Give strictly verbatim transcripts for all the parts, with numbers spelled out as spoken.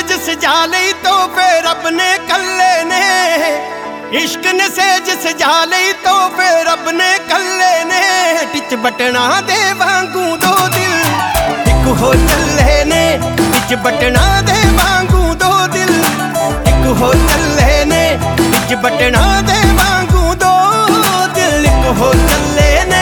Says सजा लई तोहफे रब ने कल्ले ने, इश्क ने सेज सजा लई तोहफे रब ने कल्ले ने। टिच बटना दे वांगू दो दिल इक हो चले ने, टिच बटना दे वांगू दो दिल इक हो चले ने, टिच बटना दे वांगू दो दिल इक हो चले ने।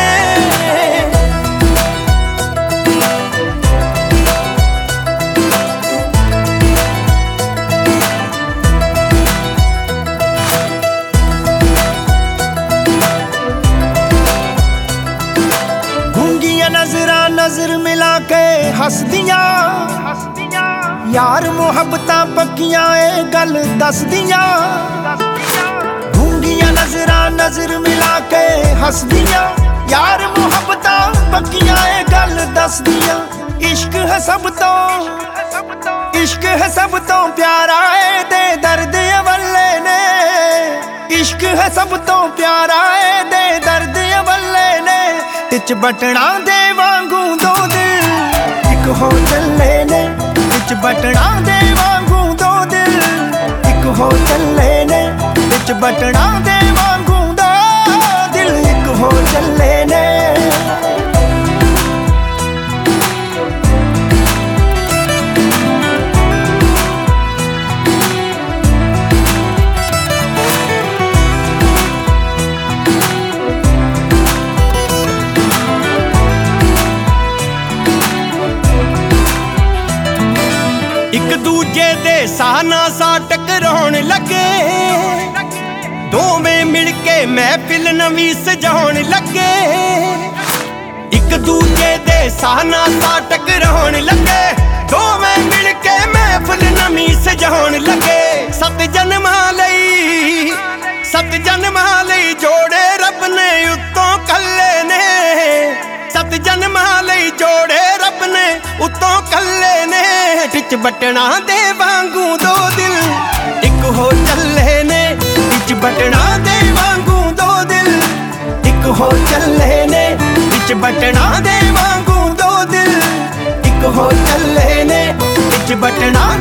नजरा नजर मिला के हसदियां यार मुहब्बतां पक्कियां ए गल दसदियां। गूंगियां नजरा नजर मिला के हसदियां यार मुहब्बतां पक्कियां ए गल दसदियां। इश्क है सब तो इश्क है सब तो प्यारा ए दे दर्द अवल्ले ने, इश्क है सब तो प्यारा ए दे दर्द अवल्ले ने। टिच बटना दे वांगू दो दिल इक हो चले ने, टिच बटना दे वांगू दो दिल इक हो चले ने, टिच बटना दे वांगू दो दिल इक हो चले ने। एक दूजे दे साना सा टकराउण लगे, दोवें मिल के महफिल नवी सजाउण लगे। एक दूजे दे साना सा टकराउण लगे, दोवें मिल के महफिल नवी सजाउण लगे। सत जन्मां लई सत जन्मां लई जोड़े रब ने उत्तों कल्ले ने, सत जन्मां लई जोड़े रब ने उत्तों कल्ले ने। टिच बटना दे वांगू दो दिल इक हो चले ने, टिच बटना दे वांगू दो दिल इक हो चले ने, टिच बटना दे वांगू दो दिल इक हो चले ने, टिच बटना